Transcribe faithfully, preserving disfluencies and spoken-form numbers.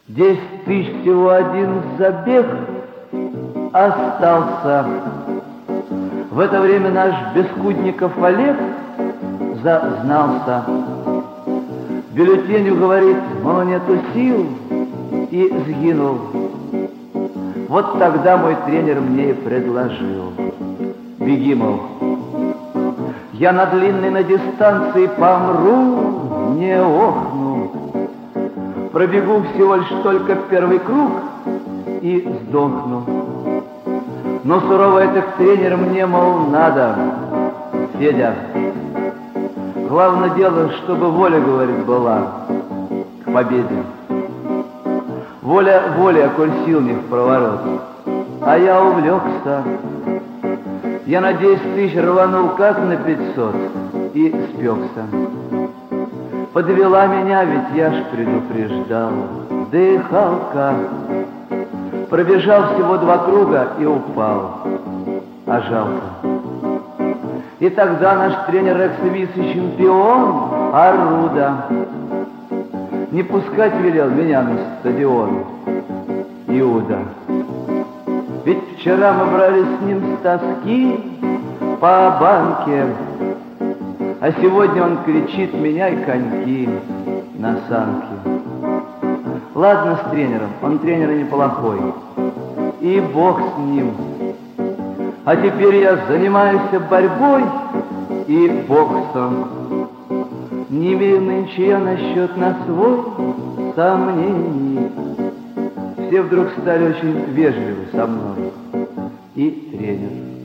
Десять тысяч всего один забег остался. В это время наш Бескудников Олег зазнался. Бюллетенью говорит, мол, нету сил, и сгинул. Вот тогда мой тренер мне и предложил: беги, мол, я на длинной на дистанции помру, не охну. Пробегу всего лишь только первый круг и сдохну. Но суровый этот тренер мне, мол, надо: Федя, главное дело, чтобы воля, говорит, была к победе. Воля, воля, коль сил не в проворот. А я увлекся. Я на десять тысяч рванул как на пятьсот и спекся. Подвела меня, ведь я ж предупреждал. Дыхалка. Пробежал всего два круга и упал. А жалко. И тогда наш тренер экс-вице-чемпион Арруда не пускать велел меня на стадион. Иуда. Ведь вчера мы брали с ним с тоски по банке, а сегодня он кричит: меняй коньки на санки. Ладно с тренером, он тренер неплохой, и бог с ним. А теперь я занимаюсь борьбой и боксом. Не имею нынче я насчет на свой сомнений. Все вдруг стали очень вежливы со мной. И тренер.